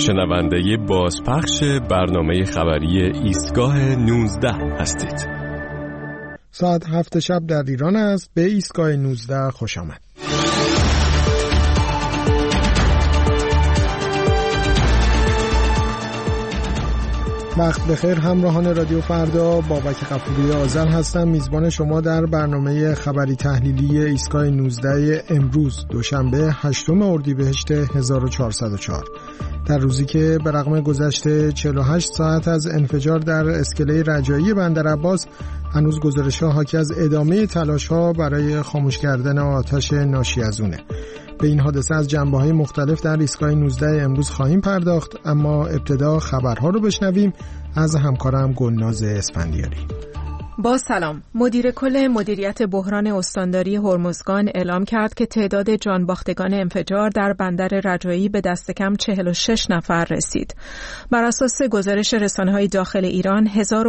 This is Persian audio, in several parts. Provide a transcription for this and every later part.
شنونده بازپخش برنامه خبری ایستگاه 19 هستید. ساعت 7 شب در ایران است. به ایستگاه 19 خوش آمد. وقت بخیر همراهان رادیو فردا، بابک غفوری آذر هستم، میزبان شما در برنامه خبری تحلیلی ایستگاه 19 امروز دوشنبه 8 اردیبهشت 1404. در روزی که به رغم گذشت 48 ساعت از انفجار در اسکله رجایی بندرعباس، هنوز گزارش‌ها حاکی از ادامه تلاش‌ها برای خاموش کردن آتش ناشی از اونه. به این حادثه از جنبه‌های مختلف در ایستگاه 19 امروز خواهیم پرداخت، اما ابتدا خبرها رو بشنویم از همکارم گلناز اسفندیاری. با سلام. مدیر کل مدیریت بحران استانداری هرمزگان اعلام کرد که تعداد جانباختگان انفجار در بندر رجایی به دست کم 46 نفر رسید. بر اساس گزارش رسانه‌های داخل ایران،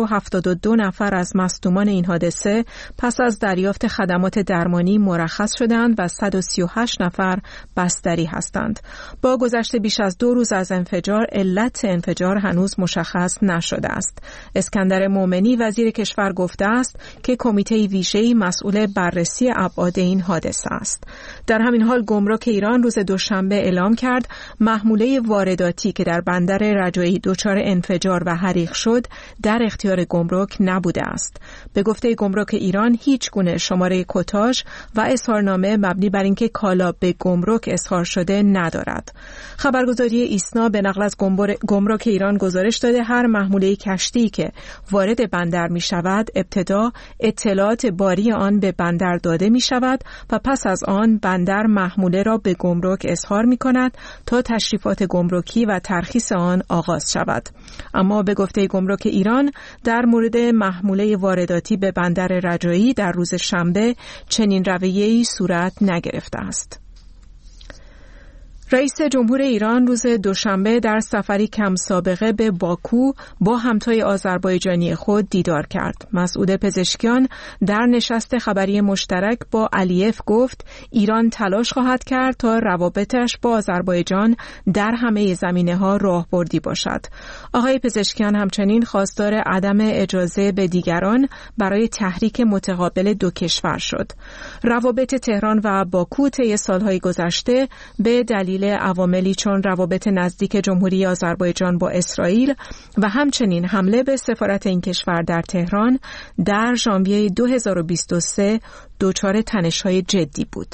1072 نفر از مصدومان این حادثه پس از دریافت خدمات درمانی مرخص شدند و 138 نفر بستری هستند. با گذشت بیش از 2 روز از انفجار، علت انفجار هنوز مشخص نشده است. اسکندر مومنی وزیر کشور گفت است که کمیته ویژه‌ای مسئول بررسی ابعاد این حادثه است. در همین حال گمرک ایران روز دوشنبه اعلام کرد محموله وارداتی که در بندر رجایی دچار انفجار و حریق شد در اختیار گمرک نبوده است. به گفته گمرک ایران هیچ گونه شماره کتاژ و اظهارنامه مبنی بر اینکه کالا به گمرک اظهار شده ندارد. خبرگزاری ایسنا به نقل از گمرک ایران گزارش داده هر محموله کشتی که وارد بندر می شود ابتدا اطلاعات باری آن به بندر داده می شود و پس از آن بندر محموله را به گمرک اظهار می کند تا تشریفات گمرکی و ترخیص آن آغاز شود. اما به گفته گمرک ایران در مورد محموله وارداتی به بندر رجایی در روز شنبه چنین رویه‌ای صورت نگرفته است. رئیس جمهور ایران روز دوشنبه در سفری کم سابقه به باکو با همتای آذربایجانی خود دیدار کرد. مسعود پزشکیان در نشست خبری مشترک با علیف گفت ایران تلاش خواهد کرد تا روابطش با آذربایجان در همه زمینه‌ها راهبردی باشد. آقای پزشکیان همچنین خواستار عدم اجازه به دیگران برای تحریک متقابل دو کشور شد. روابط تهران و باکو طی سالهای گذشته به دلیل عواملی چون روابط نزدیک جمهوری آذربایجان با اسرائیل و همچنین حمله به سفارت این کشور در تهران در ژانویه 2023 دچار تنش‌های جدی بود.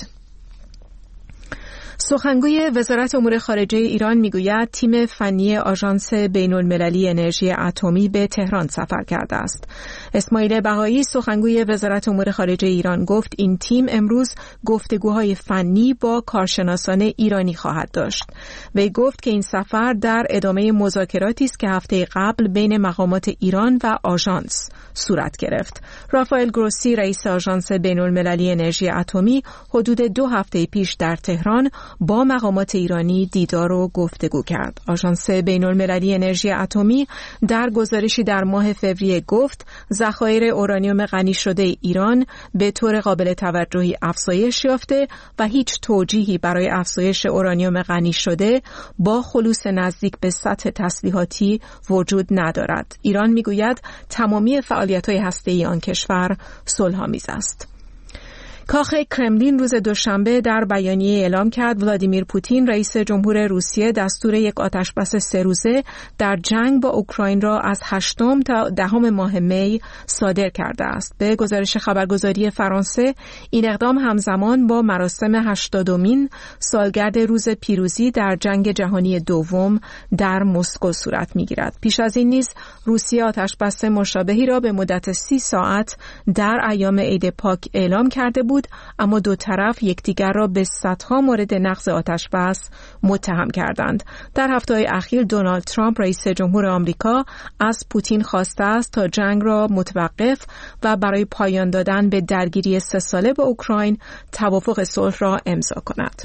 سخنگوی وزارت امور خارجه ایران میگوید تیم فنی آژانس بین‌المللی انرژی اتمی به تهران سفر کرده است. اسماعیل بهایی سخنگوی وزارت امور خارجه ایران گفت این تیم امروز گفتگوهای فنی با کارشناسان ایرانی خواهد داشت. وی گفت که این سفر در ادامه مذاکراتی است که هفته قبل بین مقامات ایران و آژانس صورت گرفت. رافائل گروسی رئیس آژانس بین‌المللی انرژی اتمی حدود 2 هفته پیش در تهران با مقامات ایرانی دیدار و گفتگو کرد. آژانس بین‌المللی انرژی اتمی در گزارشی در ماه فوریه گفت ذخایر اورانیوم غنی شده ایران به طور قابل توجهی افزایش یافته و هیچ توجیهی برای افزایش اورانیوم غنی شده با خلوص نزدیک به سطح تسلیحاتی وجود ندارد. ایران میگوید تمامی فعالیت‌های هسته‌ای آن کشور صلح‌آمیز است. کاخ کرملین روز دوشنبه در بیانیه اعلام کرد ولادیمیر پوتین رئیس جمهور روسیه دستور یک آتشبس 3 روزه در جنگ با اوکراین را از 8 تا 10 ماه می صادر کرده است. به گزارش خبرگزاری فرانسه این اقدام همزمان با مراسم 80مین سالگرد روز پیروزی در جنگ جهانی دوم در مسکو صورت می‌گیرد. پیش از این نیز روسیه آتشبس مشابهی را به مدت 30 ساعت در ایام عید پاک اعلام کرده بود، اما دو طرف یکدیگر را به صدها مورد نقض آتشبس متهم کردند. در هفته‌های اخیر دونالد ترامپ رئیس جمهور آمریکا از پوتین خواسته است تا جنگ را متوقف و برای پایان دادن به درگیری 3 ساله با اوکراین توافق صلح را امضا کند.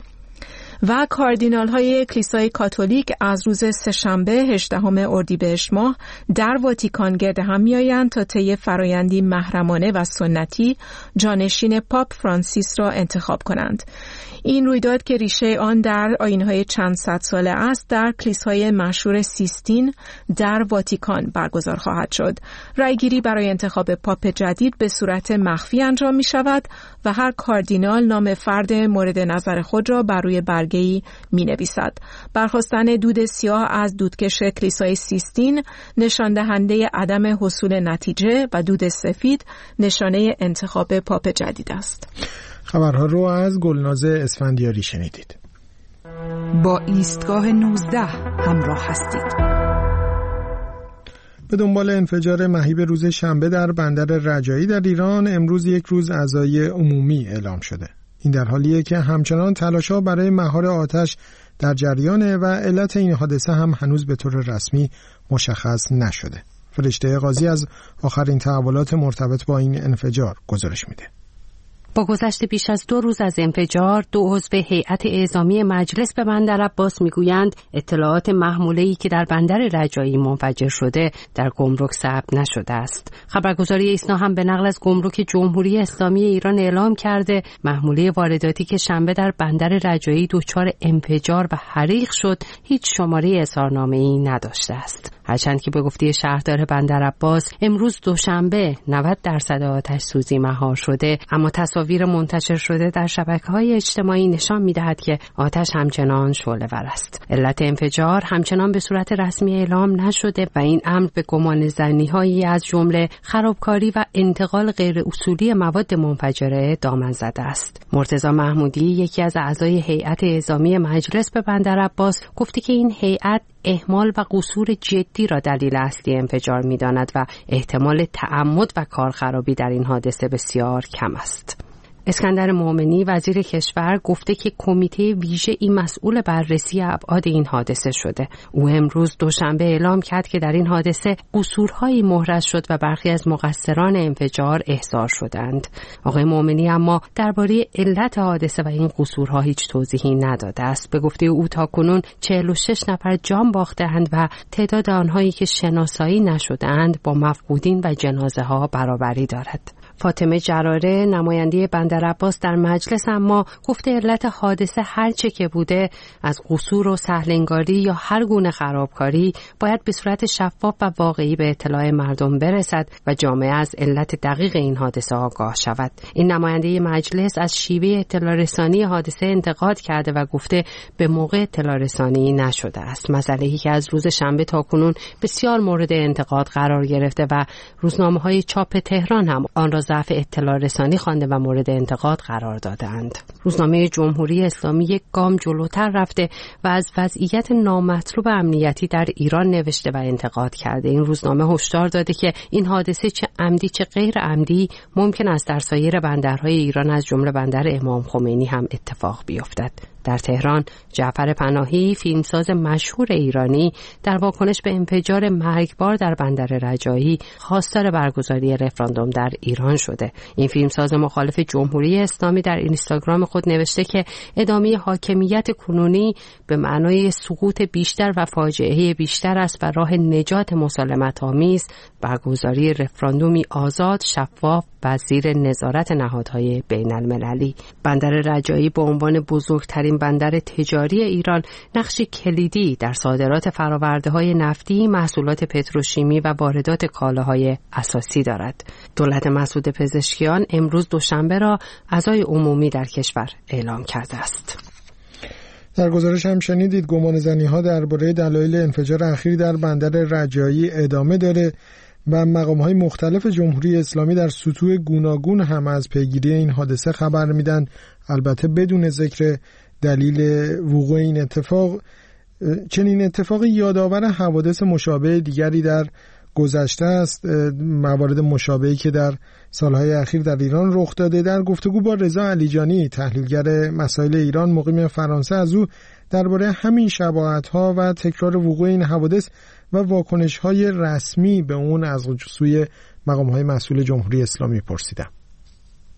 و کاردینال‌های کلیسای کاتولیک از روز سه‌شنبه 18 اردیبهشت ماه در واتیکان گرد هم می‌آیند تا طی فرایندی محرمانه و سنتی جانشین پاپ فرانسیس را انتخاب کنند. این رویداد که ریشه آن در آیین‌های چند صد ساله است در کلیسای مشهور سیستین در واتیکان برگزار خواهد شد. رأیگیری برای انتخاب پاپ جدید به صورت مخفی انجام می شود و هر کاردینال نام فرد مورد نظر خود را بر روی برگه‌ای می نویسد. برخاستن دود سیاه از دودکش کلیسای سیستین نشان دهنده عدم حصول نتیجه و دود سفید نشانه انتخاب پاپ جدید است. خبرها رو از گلناز اسفندیاری شنیدید. با ایستگاه 19 همراه هستید. به دنبال انفجار مهیب روز شنبه در بندر رجایی در ایران، امروز یک روز عزای عمومی اعلام شده. این در حالیه که همچنان تلاش‌ها برای مهار آتش در جریانه و علت این حادثه هم هنوز به طور رسمی مشخص نشده. فرشته قاضی از آخرین تحولات مرتبط با این انفجار گزارش میده. با گذشت بیش از 2 روز از انفجار، 2 عضو هیئت اعزامی مجلس به بندر عباس میگویند اطلاعات محموله‌ای که در بندر رجایی منفجر شده در گمرک ثبت نشده است. خبرگزاری ایسنا هم به نقل از گمرک جمهوری اسلامی ایران اعلام کرده محموله وارداتی که شنبه در بندر رجایی دچار انفجار و حریق شد هیچ شماره اظهارنامه‌ای نداشته است. هرچند که به گفته شهردار بندر عباس امروز دوشنبه 90% آتش سوزی مهار شده، اما تصاویر منتشر شده در شبکه‌های اجتماعی نشان می‌دهد که آتش همچنان شعله‌ور است. علت انفجار همچنان به صورت رسمی اعلام نشده و این امر به گمان زنی‌هایی از جمله خرابکاری و انتقال غیر اصولی مواد منفجره دامن زده است. مرتضی محمودی، یکی از اعضای هیئت اعزامی مجلس به بندر عباس، گفته که این هیئت اهمال و قصور جدی را دلیل اصلی انفجار می‌داند و احتمال تعمد و کارخرابی در این حادثه بسیار کم است. اسکندر مومنی وزیر کشور گفته که کمیته ویژه‌ای مسئول بررسی ابعاد این حادثه شده. او امروز دوشنبه اعلام کرد که در این حادثه قصورهایی محرز شد و برخی از مقصران انفجار احضار شدند. آقای مومنی اما درباره علت حادثه و این قصورها هیچ توضیحی نداده است. به گفته او تاکنون 46 نفر جان باخته‌اند و تعداد آنهایی که شناسایی نشده‌اند با مفقودین و جنازه ها برابری دارد. فاطمه جراره، نماینده بندر عباس در مجلس، اما گفته علت حادثه هر چه که بوده، از قصور و سهل‌انگاری یا هر گونه خرابکاری، باید به صورت شفاف و واقعی به اطلاع مردم برسد و جامعه از علت دقیق این حادثه آگاه شود. این نماینده مجلس از شیوه اطلاع رسانی حادثه انتقاد کرده و گفته به موقع اطلاع رسانی نشده است. مسئله‌ای که از روز شنبه تا کنون بسیار مورد انتقاد قرار گرفته و روزنامه‌های چاپ تهران هم آن را ضعف اطلاع رسانی خوانده و مورد انتقاد قرار دادند. روزنامه جمهوری اسلامی یک گام جلوتر رفته و از وضعیت نامطلوب امنیتی در ایران نوشته و انتقاد کرده. این روزنامه هشدار داده که این حادثه چه عمدی چه غیر عمدی ممکن است در سایر بندرهای ایران از جمله بندر امام خمینی هم اتفاق بیفتد. در تهران، جعفر پناهی، فیلمساز مشهور ایرانی، در واکنش به انفجار مرگبار در بندر رجایی خواستار برگزاری رفراندوم در ایران شده. این فیلمساز مخالف جمهوری اسلامی در اینستاگرام خود نوشته که ادامه حاکمیت کنونی به معنای سقوط بیشتر و فاجعه بیشتر است و راه نجات مسالمت‌آمیز برگزاری رفراندومی آزاد، شفاف و زیر نظارت نهادهای بین المللی. بندر رجایی به عنوان بزرگترین بندر تجاری ایران نقش کلیدی در صادرات فرآورده‌های نفتی، محصولات پتروشیمی و واردات کالاهای اساسی دارد. دولت مسعود پزشکیان امروز دوشنبه را عزای عمومی در کشور اعلام کرده است. در گزارش هم شنیدید گمانه‌زنی‌ها درباره دلایل انفجار اخیر در بندر رجایی ادامه داره و مقام‌های مختلف جمهوری اسلامی در سطوح گوناگون هم از پیگیری این حادثه خبر میدن، البته بدون ذکر دلیل وقوع این اتفاق. چنین اتفاقی یادآور حوادث مشابه دیگری در گذشته است، موارد مشابهی که در سالهای اخیر در ایران رخ داده. در گفتگو با رضا علیجانی، تحلیلگر مسائل ایران مقیم فرانسه، از او درباره همین شباهت‌ها و تکرار وقوع این حوادث و واکنش‌های رسمی به اون از سوی مقام‌های مسئول جمهوری اسلامی پرسیدم.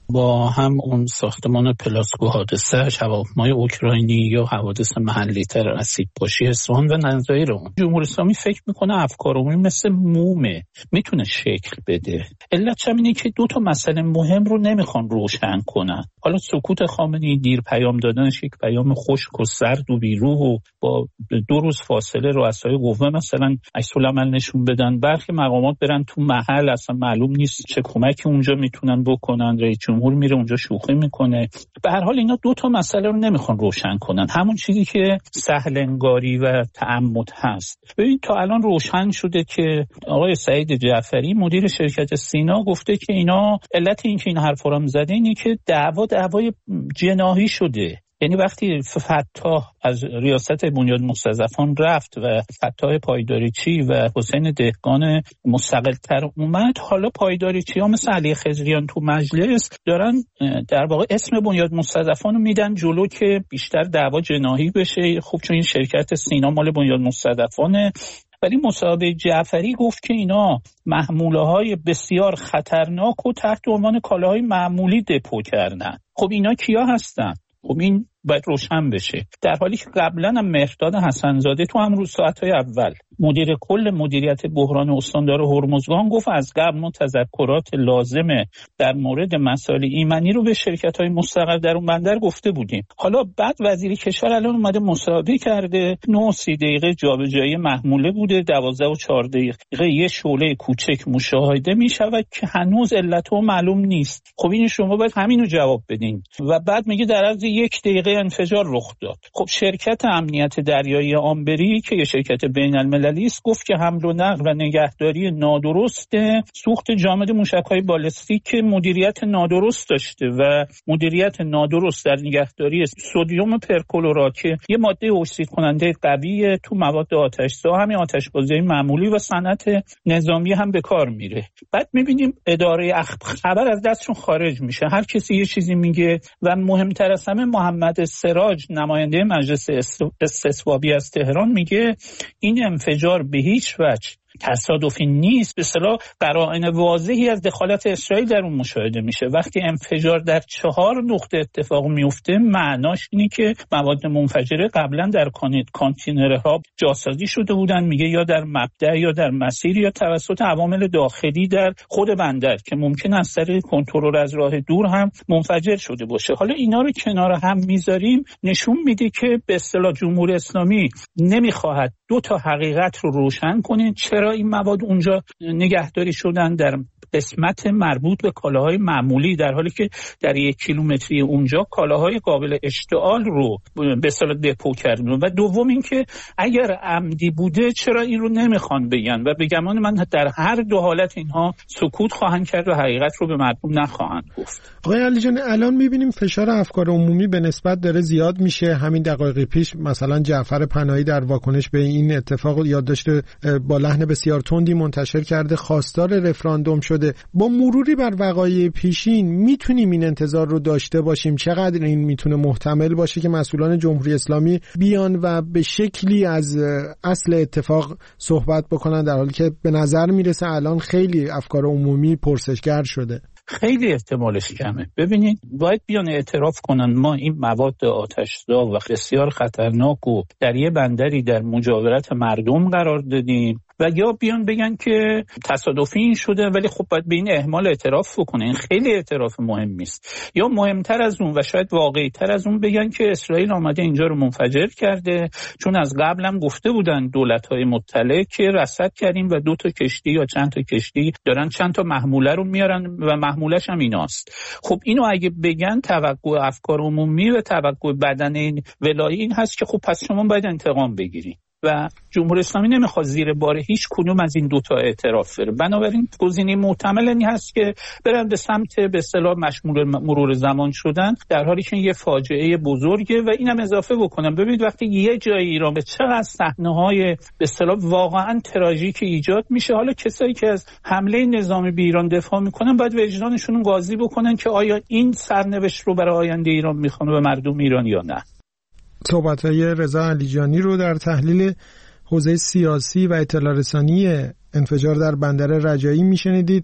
با هم اون ساختمان پلاسکو حادثه‌اش، هواپیمای اوکراینی یا حوادث محلی‌تر اسیدپاشی اصفهان و نظایر اون، جمهوری اسلامی فکر میکنه افکار عمومی مثل مومه، میتونه شکل بده. علتش اینه که دو تا مسئله مهم رو نمیخوان روشن کنن. حالا سکوت خامنه‌ای، دیر پیام دادنش، یک پیام خشک و سرد و بیروح و با 2 روز فاصله رؤسای قوه مثلا عکس‌العمل نشون بدن، برخی مقامات برن تو محل، اصلا معلوم نیست چه کمکی اونجا میتونن بکنن، رئیس جمهور میره اونجا شوخی میکنه. به هر حال اینا 2 تا مسئله رو نمیخوان روشن کنن، همون چیزی که سهل انگاری و تعمد هست. ببین تا الان روشن شده که آقای سعید جعفری مدیر شرکت سینا گفته که اینا علت این که این حرفا رو زده اینه که دعوای جناحی شده. یعنی وقتی فتاح از ریاست بنیاد مستضعفان رفت و فتاح پایداریچی و حسین دهقان مستقل‌تر اومد، حالا پایداریچی‌ها مثل علی خضریان تو مجلس دارن در واقع اسم بنیاد مستضعفان رو میدن جلو که بیشتر دعوا جناحی بشه. خب چون این شرکت سینا مال بنیاد مستضعفانه. ولی مصاحبه جعفری گفت که اینا محموله‌های بسیار خطرناک و تحت عنوان کالاهای معمولی دپو کردن. خب اینا کیا هستن؟ خب این باید روشن بشه. در حالی که قبلا هم مهرداد حسن‌زاده تو همون ساعت‌های اول مدیر کل مدیریت بحران استاندار هرمزگان گفت از قبل ما تذکرات لازمه در مورد مسائل ایمنی رو به شرکت‌های مستقل در اون بندر گفته بودیم. حالا بعد وزیر کشور الان اومده مصاحبه کرده، 9-30 دقیقه جابجایی محموله بوده، 12 و 4 دقیقه یه شعله کوچک مشاهده می‌شود که هنوز علت اون معلوم نیست. خب این شما باید همینو جواب بدین. و بعد میگه در عرض 1 دقیقه انفجار رخ داد. خب شرکت امنیت دریایی آمبری که یه شرکت بین‌المللی است گفت که حمل و نقل و نگهداری نادرست سوخت جامد موشک‌های بالستیک که مدیریت نادرست داشته و مدیریت نادرست در نگهداری سدیم پرکلورات که یه ماده اکسید کننده قویه تو مواد آتش‌زا، همین آتش‌بازی معمولی و صنعت نظامی هم به کار میره. بعد می‌بینیم اداره خبر از دستشون خارج میشه، هر کسی یه چیزی میگه و مهمتر از همه محمد سراج نماینده مجلس استصوابی از تهران میگه این انفجار به هیچ وجه تصادفی نیست، به اصطلاح قرائن واضحی از دخالت اسرائیل در اون مشاهده میشه. وقتی انفجار در 4 نقطه اتفاق میفته معناش اینه که مواد منفجره قبلا در کانتینرها جاسازی شده بودن، میگه یا در مبدأ یا در مسیر یا توسط عوامل داخلی در خود بندر که ممکن است از طریق کنترل از راه دور هم منفجر شده باشه. حالا اینا رو کنار هم میذاریم، نشون میده که به اصطلاح جمهوری اسلامی نمیخواهد 2 تا حقیقت رو روشن کنه. چرا این مواد اونجا نگهداری شدن در قسمت مربوط به کالاهای معمولی، در حالی که در 1 کیلومتری اونجا کالاهای قابل اشتعال رو به اصطلاح دپو کردن. و دوم این که اگر عمدی بوده چرا این رو نمیخوان بگن و به گمان من در هر 2 حالت اینها سکوت خواهند کرد و حقیقت رو به مردم نخواهند گفت. آقای علی جان، الان میبینیم فشار افکار عمومی به نسبت داره زیاد میشه. همین دقایق پیش مثلا جعفر پناهی در واکنش به این اتفاق یادداشت با لحن بسیار تندی منتشر کرده، خواستار رفراندوم شده. با مروری بر وقایع پیشین میتونیم این انتظار رو داشته باشیم؟ چقدر این میتونه محتمل باشه که مسئولان جمهوری اسلامی بیان و به شکلی از اصل اتفاق صحبت بکنن، در حالی که به نظر میرسه الان خیلی افکار عمومی پرسشگر شده؟ خیلی احتمالش کمه. ببینید باید بیان اعتراف کنن ما این مواد آتش‌زا و بسیار خطرناک و در یه بندری در مجاورت مردم قرار دادیم و یا بیان بگن که تصادفی این شده، ولی خب باید به این اهمال اعتراف بکنه. این خیلی اعتراف مهمی است. یا مهمتر از اون و شاید واقعی‌تر از اون بگن که اسرائیل آمده اینجا رو منفجر کرده، چون از قبل هم گفته بودن دولت‌های مطلع که رصد کردیم و 2 تا کشتی یا چند تا کشتی دارن چند تا محموله رو میارن و محمولش هم ایناست. خب اینو اگه بگن توقع افکار عمومی و توقع بدن این ولایی این هست که خب پس شما باید انتقام بگیرید و جمهوری اسلامی نمیخواد زیر بار هیچ کدوم از این 2 تا اعتراف بره. بنابراین گزینه محتمل این هست که برن به سمت به اصطلاح مشمول مرور زمان شدن، در حالی که یه فاجعه بزرگه. و اینم اضافه بکنم ببینید وقتی یه جای ایران به چقدر صحنه‌های به اصطلاح واقعا تراژیک ایجاد میشه، حالا کسایی که از حمله نظامی به ایران دفاع میکنن باید وجدانشون قاضی بکنن که آیا این سرنوشت رو برای آینده ایران میخوان و مردم ایران یا نه. صحبت‌های رضا علیجانی رو در تحلیل حوزه سیاسی و اطلاع رسانی انفجار در بندر رجایی میشنیدید.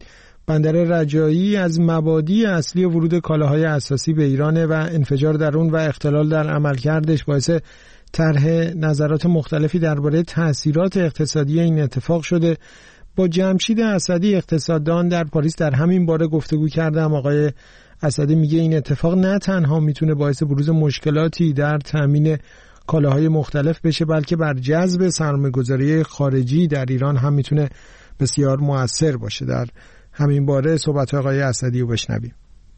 بندر رجایی از مبادی اصلی ورود کالاهای اساسی به ایران و انفجار در اون و اختلال در عملکردش باعث طرح نظرات مختلفی درباره تأثیرات اقتصادی این اتفاق شده. با جمشید اسدی اقتصاددان در پاریس در همین باره گفتگو کردم. آقای اسدی میگه این اتفاق نه تنها میتونه باعث بروز مشکلاتی در تامین کالاهای مختلف بشه، بلکه بر جذب سرمایه‌گذاری خارجی در ایران هم میتونه بسیار مؤثر باشه. در همین باره صحبت آقای اسدی رو بشنویم.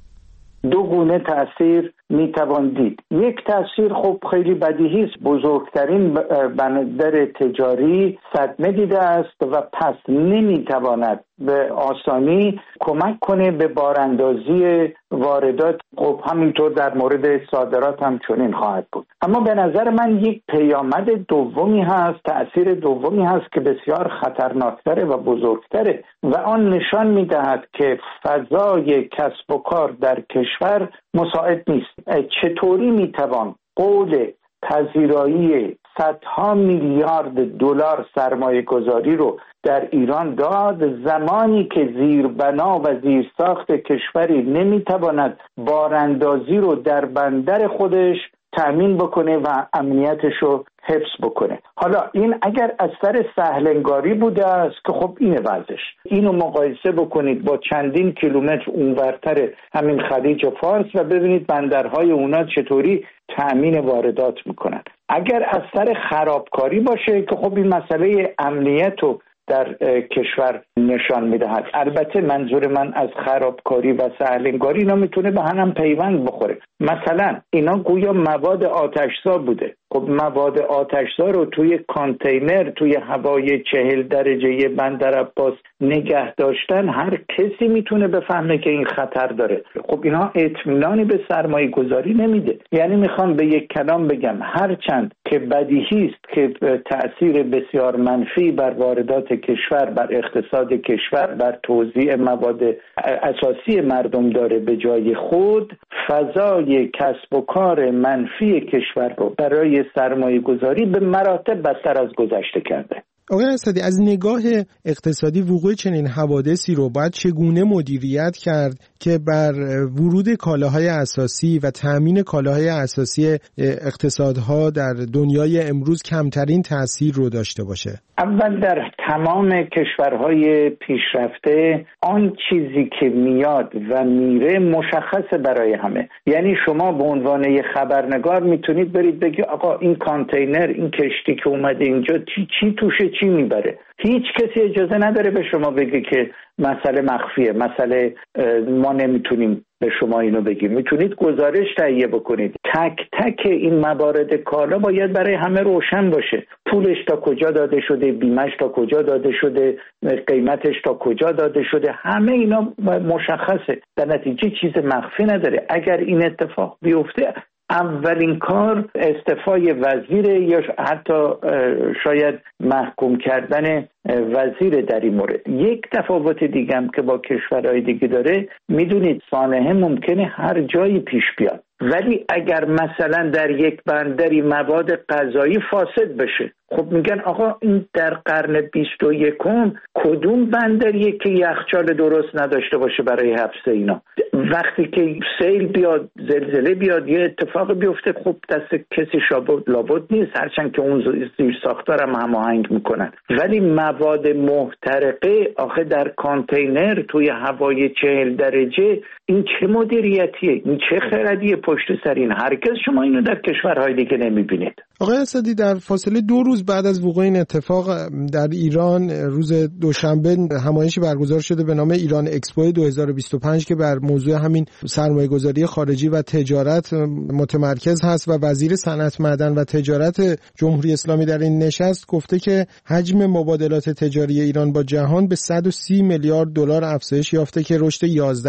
دو گونه تأثیر میتوان دید. یک تأثیر خب خیلی بدیهی است، بزرگترین بندر تجاری صدمه دیده است و پس نمیتواند به آسانی کمک کنه به باراندازی واردات. خب همینطور در مورد صادرات هم چنین خواهد بود. اما به نظر من یک پیامد دومی هست، تأثیر دومی هست که بسیار خطرناکتره و بزرگتره و آن نشان میدهد که فضای کسب و کار در کشور مساعد نیست. چطوری میتوان قول پذیرایی صدها میلیارد دلار سرمایه گذاری رو در ایران داد زمانی که زیربنا و زیرساخت کشوری نمیتواند باراندازی رو در بندر خودش تأمین بکنه و امنیتش رو حفظ بکنه. حالا این اگر از سر سهلنگاری بوده است که خب اینه وضعش. اینو مقایسه بکنید با چندین کیلومتر اونورتر همین خلیج فارس و ببینید بندرهای اونا چطوری تأمین واردات میکنن. اگر از سر خرابکاری باشه که خب این مسئله امنیت رو در کشور نشان میدهد. البته منظور من از خرابکاری و سهلنگاری اینا میتونه به هم پیوند بخوره. مثلا اینا گویا مواد آتشزا بوده. خب مواد آتشزا رو توی کانتینر توی هوای 40 درجه بندر عباس نگه داشتن هر کسی میتونه بفهمه که این خطر داره. خب اینا اطمینانی به سرمایه گذاری نمیده. یعنی میخوام به یک کلام بگم هرچند که بدیهی است که تأثیر بسیار منفی بر واردات کشور، بر اقتصاد کشور، بر توزیع مواد اساسی مردم داره، به جای خود فضای کسب و کار منفی کشور رو برای سرمایه گذاری به مراتب بدتر از گذشته کرده. آقای اسدی، از نگاه اقتصادی وقوع چنین حوادثی رو باید چگونه مدیریت کرد که بر ورود کالاهای اساسی و تأمین کالاهای اساسی اقتصادها در دنیای امروز کمترین تأثیر رو داشته باشه؟ اول در تمام کشورهای پیشرفته آن چیزی که میاد و میره مشخصه برای همه. یعنی شما به عنوان یه خبرنگار میتونید برید بگی آقا این کانتینر، این کشتی که اومده اینجا چی توشه، چی میبره. هیچ کسی اجازه نداره به شما بگه که مسئله مخفیه، مسئله ما نمیتونیم به شما اینو بگیم. میتونید گزارش تهیه بکنید. تک تک این موارد کالا باید برای همه روشن باشه. پولش تا کجا داده شده، بیمش تا کجا داده شده، قیمتش تا کجا داده شده، همه اینا مشخصه. در نتیجه چیز مخفی نداره. اگر این اتفاق بیفته اولین کار استعفای وزیر یا حتی شاید محکوم کردن وزیر در این مورد. یک تفاوت دیگه هم که با کشورهای دیگه داره، میدونید سانحه ممکنه هر جایی پیش بیاد، ولی اگر مثلا در یک بندری مواد غذایی فاسد بشه، خب میگن آقا این در قرن 21 کدوم بندریه که یخچال درست نداشته باشه برای حفظ اینا؟ وقتی که سیل بیاد، زلزله بیاد، یه اتفاق بیفته، خب دست کسی لابد نیست، هرچند که اون زیر ساختار هم هماهنگ میکنن. ولی مواد محترقه آخه در کانتینر توی هوای 40 درجه، این چه مدیریتیه؟ این چه خردیه پشت سر این؟ هرگز شما اینو در کشورهای دیگه نمیبینید. آقای اسدی، در فاصله 2 روز بعد از وقوع این اتفاق در ایران روز دوشنبه همایشی برگزار شده به نام ایران اکسپو 2025 که بر موضوع همین سرمایه‌گذاری خارجی و تجارت متمرکز هست و وزیر صنعت، معدن و تجارت جمهوری اسلامی در این نشست گفته که حجم مبادلات تجاری ایران با جهان به 130 میلیارد دلار افزایش یافته که رشد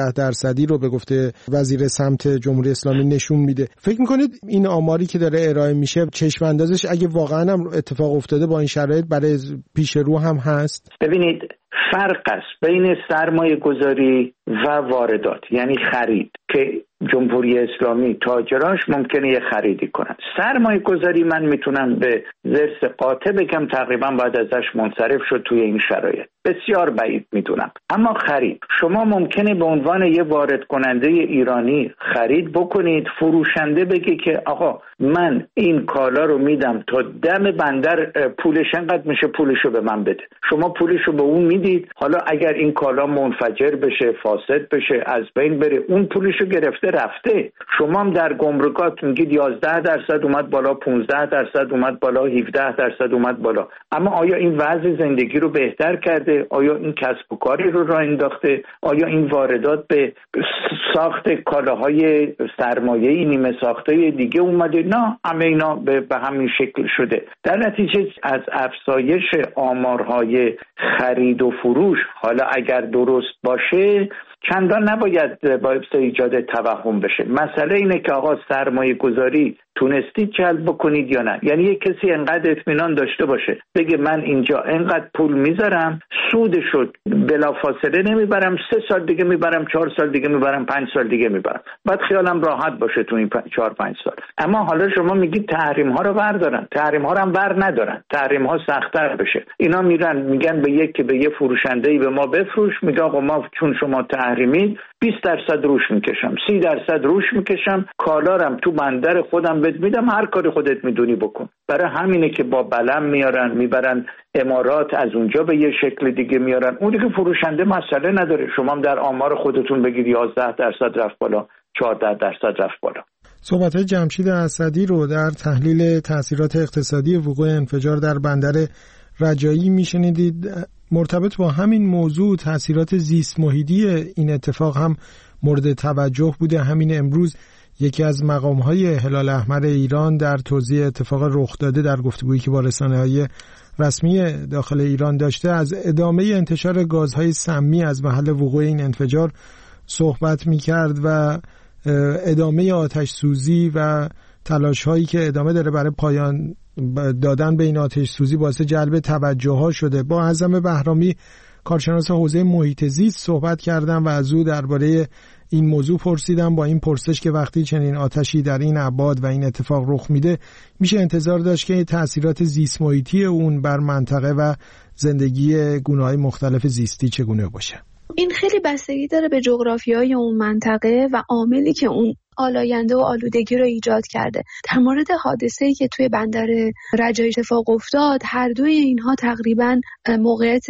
11% رو به گفته وزیر سمت جمهوری اسلامی نشون میده. فکر میکنید این آماری که داره ارائه میشه چشم اندازش اگه واقعا هم اتفاق افتاده با این شرایط برای پیش رو هم هست؟ ببینید فرق است بین سرمایه گذاری و واردات، یعنی خرید که جمهوری اسلامی تاجراش ممکنه یه خریدی کنن. سرمایه گذاری من میتونم به ضرس قاطع بگم تقریبا باید ازش منصرف شد توی این شرایط. بسیار بعید میدونم. اما خرید، شما ممکنه به عنوان یه وارد کننده ایرانی خرید بکنید، فروشنده بگه که آقا من این کالا رو میدم تا دم بندر، پولش انقدر میشه، پولشو به من بده. شما پولشو به اون میدید، حالا اگر این کالا منفجر بشه، فاسد بشه، از بین بره، اون پولشو گرفته رفته. شما هم در گمرکات میگید 11% اومد بالا، 15% اومد بالا، 17% اومد بالا. اما آیا این وضع زندگی رو بهتر کرده؟ آیا این کسب و کاری رو راه انداخته؟ آیا این واردات به ساخت کالاهای سرمایه‌ای نیمه ساخته دیگه اومده؟ نه، همه اینا به همین شکل شده. در نتیجه از افزایش آمارهای خرید و فروش، حالا اگر درست باشه، چندان نباید باعث ایجاد توهم بشه. مسئله اینه که آقا سرمایه گذاری تونستید جلب بکنید یا نه. یعنی یک کسی انقدر اطمینان داشته باشه بگه من اینجا انقدر پول میذارم، سودشو بلافاصله نمیبرم، 3 سال دیگه میبرم، 4 سال دیگه میبرم، 5 سال دیگه میبرم، بعد خیالم راحت باشه تو این 4-5 سال. اما حالا شما میگید تحریم ها رو بردارن، تحریم ها رو هم بر ندارن، تحریم ها سخت‌تر بشه. اینا میگن به یه فروشنده‌ای به ما بفروش، میگه آقا ما چون شما تحریمید 20% روش میکشم، 30% روش میکشم، کالارم تو بندر خودم بهت میدم، هر کاری خودت میدونی بکن. برای همینه که با بلم میبرن امارات، از اونجا به یه شکل دیگه میارن. اون دیگه فروشنده مسئله نداره. شما هم در آمار خودتون بگید 11% رفت بالا، 14% رفت بالا. صحبت جمشید اسدی رو در تحلیل تأثیرات اقتصادی وقوع انفجار در بندر رجایی میشنیدید. مرتبط با همین موضوع تأثیرات زیست محیطی این اتفاق هم مورد توجه بوده. همین امروز یکی از مقام‌های هلال احمر ایران در توضیح اتفاق رخ داده در گفتگویی که با رسانه‌های رسمی داخل ایران داشته، از ادامه انتشار گازهای سمی از محل وقوع این انفجار صحبت می‌کرد و ادامه آتش سوزی و تلاش‌هایی که ادامه داره برای پایان دادن به این آتش سوزی باعث جلب توجه ها شده. با اعظم بهرامی کارشناس حوزه محیط زیست صحبت کردم و از او درباره این موضوع پرسیدم، با این پرسش که وقتی چنین آتشی در این ابعاد و این اتفاق رخ میده میشه انتظار داشت که تأثیرات زیست محیطی اون بر منطقه و زندگی گونه‌های مختلف زیستی چگونه باشه. این خیلی بستگی داره به جغرافیای اون منطقه و عاملی که اون آلاینده و آلودگی رو ایجاد کرده. در مورد حادثه‌ای که توی بندر رجایی اتفاق افتاد، هر دوی اینها تقریباً موقعیت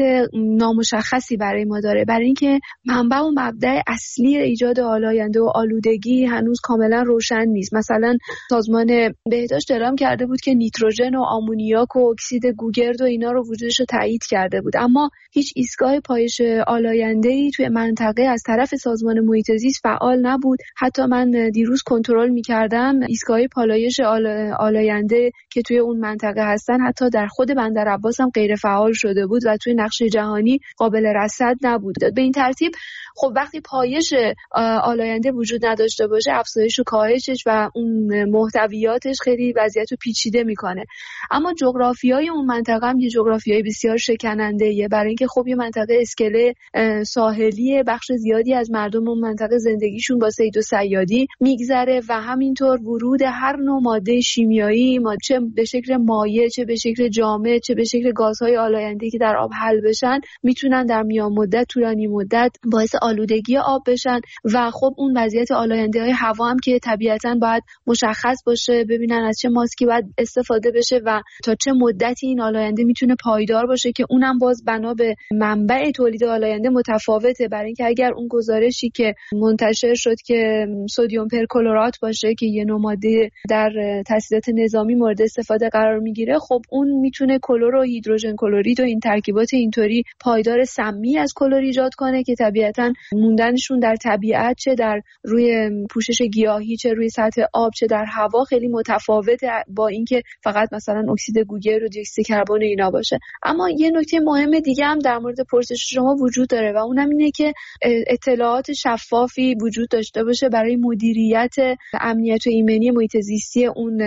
نامشخصی برای ما داره، برای اینکه منبع و مبدأ اصلی ایجاد آلاینده و آلودگی هنوز کاملا روشن نیست. مثلا سازمان بهداشت اعلام کرده بود که نیتروژن و آمونیاک و اکسید گوگرد و اینا رو وجودش رو تایید کرده بود، اما هیچ ایستگاه پایش آلاینده‌ای توی منطقه از طرف سازمان محیط زیست فعال نبود. حتی من دیروز کنترل می‌کردم ایستگاه پالایش آلاینده که توی اون منطقه هستن حتی در خود بندر عباس هم غیر فعال شده بود و توی نقشه جهانی قابل رصد نبود. به این ترتیب خب وقتی پایش آلاینده وجود نداشته باشه، افزایش و کاهشش و اون محتویاتش خیلی وضعیت رو پیچیده میکنه. اما جغرافیای اون منطقه هم یه جغرافیای بسیار شکننده‌ایه، برای اینکه خب یه منطقه اسکله ساحلیه، بخش زیادی از مردم اون منطقه زندگیشون با صید و صیادی میگذره و همینطور ورود هر نوع ماده شیمیایی، چه به شکل مایع، چه به شکل جامد، چه به شکل گازهای آلاینده‌ای که در آب حل بشن، میتونن در میان مدت، طولانی مدت باعث آلودگی آب بشن و خب اون وضعیت آلاینده‌های هوا هم که طبیعتاً باید مشخص باشه، ببینن از چه ماسکی باید استفاده بشه و تا چه مدتی این آلاینده میتونه پایدار باشه، که اونم باز بنا به منبع تولید آلاینده متفاوته. برای اینکه اگر اون گزارشی که منتشر شد که سدیم پرکلورات باشه که یه نوع ماده در تسهیلات نظامی مورد استفاده قرار میگیره، خب اون میتونه کلور و هیدروژن کلورید و این ترکیبات اینطوری پایدار سمی از کلور ایجاد کنه که طبیعتاً موندنشون در طبیعت، چه در روی پوشش گیاهی، چه روی سطح آب، چه در هوا خیلی متفاوته با اینکه فقط مثلا اکسید گوگرد و دی اکسید کربن اینا باشه. اما یه نکته مهم دیگه هم در مورد پرسش شما وجود داره و اونم اینه که اطلاعات شفافی وجود داشته باشه برای مدیریت مدیریت امنیت و ایمنی محیط زیستی اون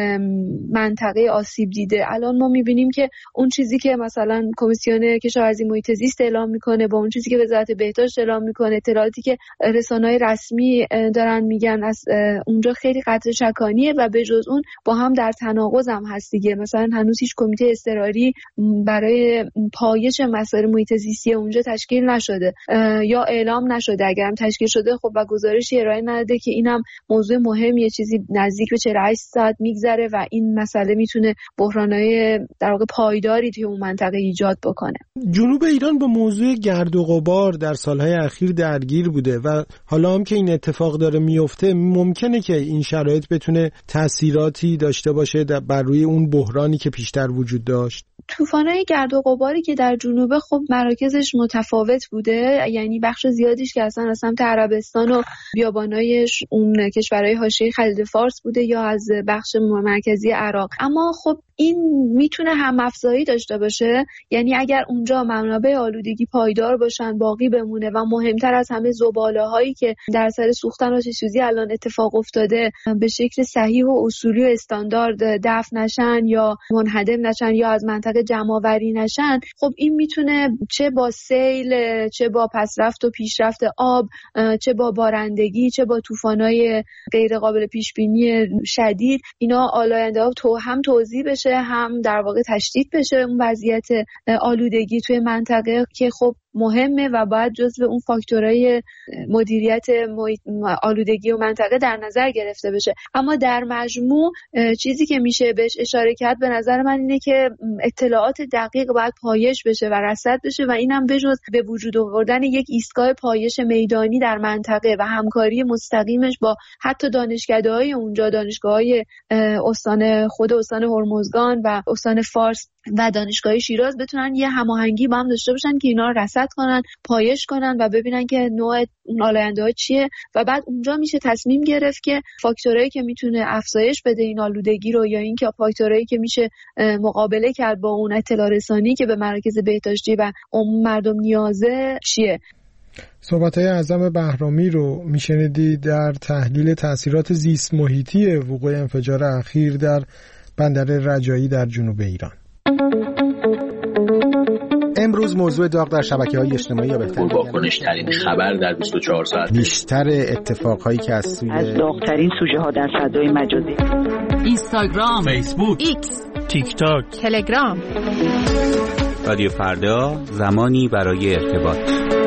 منطقه آسیب دیده. الان ما می‌بینیم که اون چیزی که مثلا کمیسیون کشاورزی محیط زیست اعلام میکنه با اون چیزی که وزارت بهداشت اعلام میکنه، اطلاعاتی که رسانه‌های رسمی دارن میگن، از اونجا خیلی قطع شکانیه و به جز اون با هم در تناقض هم هست دیگه. مثلا هنوز هیچ کمیته اضطراری برای پایش مسائل محیط زیستی اونجا تشکیل نشده یا اعلام نشده. اگرم تشکیل شده خب و گزارشی ارائه نداده که اینم موضوع مهمیه، چیزی نزدیک به 48 ساعت میگذره و این مسئله میتونه بحران‌های در واقع پایداری توی اون منطقه ایجاد بکنه. جنوب ایران با موضوع گرد و غبار در سالهای اخیر درگیر بوده و حالا هم که این اتفاق داره میفته ممکنه که این شرایط بتونه تأثیراتی داشته باشه بر روی اون بحرانی که پیشتر وجود داشت. طوفان‌های گرد و غباری که در جنوب خب مراکزش متفاوت بوده، یعنی بخش زیادیش که اصلا از سمت عربستان و بیابانای اون کشورهای حاشیه خلیج فارس بوده یا از بخش مرکزی عراق. اما خب این میتونه هم افزایی داشته باشه، یعنی اگر اونجا منابع آلودگی پایدار باشن، باقی بمونه و مهمتر از همه زباله‌هایی که در سر سوختن آتش‌سوزی الان اتفاق افتاده به شکل صحیح و اصولی و استاندارد دفن نشن یا منهدم نشن یا از منطقه جمع‌آوری نشن، خب این میتونه چه با سیل، چه با پسرفت و پیشرفت آب، چه با بارندگی، چه با طوفان‌های غیر قابل پیش بینی شدید، اینا آلاینده‌ها هم توزیع بشه هم در واقع تشدید بشه اون وضعیت آلودگی توی منطقه که خب مهمه و باید جزو اون فاکتورهای مدیریت آلودگی و منطقه در نظر گرفته بشه. اما در مجموع چیزی که میشه بهش اشاره کرد به نظر من اینه که اطلاعات دقیق باید پایش بشه و رصد بشه و اینم بجز به وجود آوردن یک ایستگاه پایش میدانی در منطقه و همکاری مستقیمش با حتی دانشکده‌های اونجا، دانشگاه‌های استان هرمزگان و استان فارس و دانشگاه شیراز بتونن یه هماهنگی با هم داشته باشن که اینا رو رصد کنن، پایش کنن و ببینن که نوع اون آلاینده‌ها چیه و بعد اونجا میشه تصمیم گرفت که فاکتورایی که میتونه افزایش بده این آلودگی رو یا اینکه فاکتورایی که میشه مقابله کرد با اون اطلاع رسانی که به مراکز بهداشتی و عموم مردم نیازه چیه. صحبت‌های اعظم بهرامی رو میشنیدید در تحلیل تأثیرات زیست محیطی وقوع انفجار اخیر در بندر رجایی در جنوب ایران. امروز موضوع داغ در شبکه‌های اجتماعی یا بهتر واکنش‌ترین خبر در 24 ساعت، بیشتر اتفاقهایی که از داغ‌ترین سوژه‌ها در فضای مجازی، اینستاگرام، فیسبوک، ایکس، تیک تاک، تلگرام. رادیو فردا، زمانی برای ارتباط.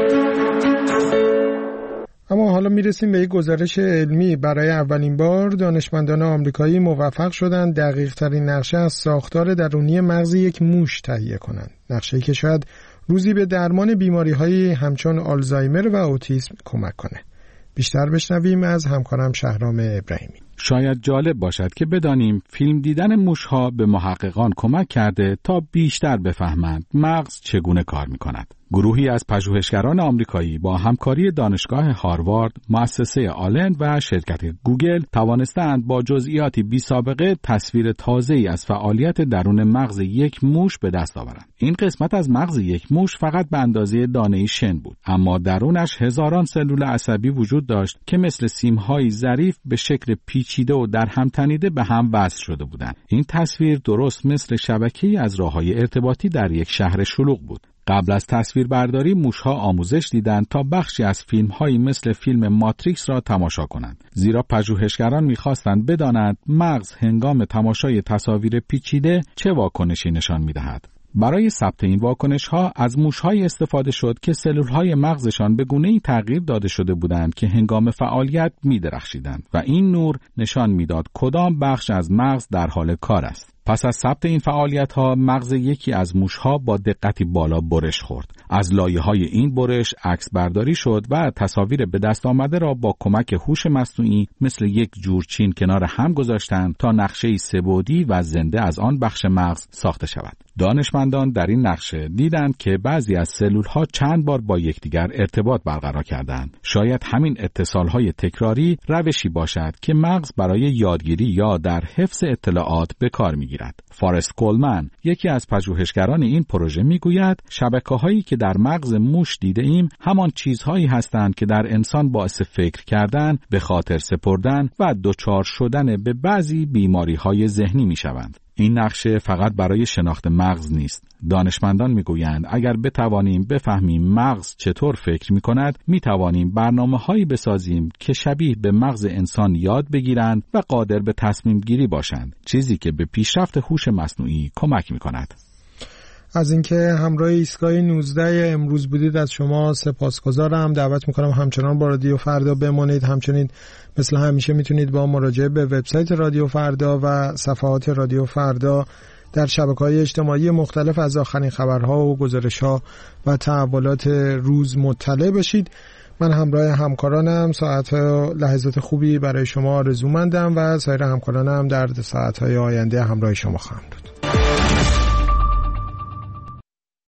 اما حالا میرسیم به یک گزارش علمی. برای اولین بار دانشمندان آمریکایی موفق شدند دقیق ترین نقشه از ساختار درونی مغز یک موش تهیه کنند. نقشه‌ای که شاید روزی به درمان بیماری‌های همچون آلزایمر و اوتیسم کمک کنه. بیشتر بشنویم از همکارم شهرام ابراهیمی. شاید جالب باشد که بدانیم فیلم دیدن موش‌ها به محققان کمک کرده تا بیشتر بفهمند مغز چگونه کار می‌کند. گروهی از پژوهشگران آمریکایی با همکاری دانشگاه هاروارد، مؤسسه آلن و شرکت گوگل توانستند با جزئیاتی بی‌سابقه تصویر تازه‌ای از فعالیت درون مغز یک موش به دست آورند. این قسمت از مغز یک موش فقط به اندازه دانه‌ای شن بود، اما درونش هزاران سلول عصبی وجود داشت که مثل سیم‌های ظریف به شکل پیچیده و در هم تنیده به هم وصل شده بودند. این تصویر درست مثل شبکه‌ای از راه‌های ارتباطی در یک شهر شلوغ بود. قبل از تصویربرداری موشها آموزش دیدند تا بخشی از فیلم‌هایی مثل فیلم ماتریکس را تماشا کنند، زیرا پژوهشگران می‌خواستند بدانند مغز هنگام تماشای تصاویر پیچیده چه واکنشی نشان می‌دهد. برای ثبت این واکنش‌ها از موش‌هایی استفاده شد که سلول‌های مغزشان به گونه‌ای تغییر داده شده بودند که هنگام فعالیت می‌درخشیدند و این نور نشان می‌داد کدام بخش از مغز در حال کار است. پس از ثبت این فعالیت‌ها مغز یکی از موش‌ها با دقتی بالا برش خورد. از لایه‌های این برش عکس برداری شد و تصاویر به دست آمده را با کمک هوش مصنوعی مثل یک جورچین کنار هم گذاشتند تا نقشه‌ای سه‌بعدی و زنده از آن بخش مغز ساخته شود. دانشمندان در این نقشه دیدند که بعضی از سلول‌ها چند بار با یکدیگر ارتباط برقرار کردند. شاید همین اتصال‌های تکراری روشی باشد که مغز برای یادگیری یا در حفظ اطلاعات به کار می‌گیرد. بگیرد. فارست کولمن، یکی از پژوهشگران این پروژه، میگوید شبکه‌هایی که در مغز موش دیده ایم همان چیزهایی هستند که در انسان باعث فکر کردن، به خاطر سپردن و دچار شدن به بعضی بیماری‌های ذهنی می‌شوند. این نقشه فقط برای شناخت مغز نیست. دانشمندان میگویند اگر بتوانیم بفهمیم مغز چطور فکر میکند، میتوانیم برنامه‌هایی بسازیم که شبیه به مغز انسان یاد بگیرند و قادر به تصمیم گیری باشند، چیزی که به پیشرفت هوش مصنوعی کمک میکند. از اینکه همراه ایستگاه 19 امروز بودید از شما سپاسگزارم. دعوت میکنم همچنان با رادیو فردا بمانید. همچنین مثل همیشه میتونید با مراجعه به وبسایت رادیو فردا و صفحات رادیو فردا در شبکه‌های اجتماعی مختلف از آخرین خبرها و گزارش‌ها و تحولات روز مطلع بشید. من همراه همکارانم ساعت لحظات خوبی برای شما آرزومندم و سایر همکارانم در ساعت‌های آینده همراه شما خواهم بود.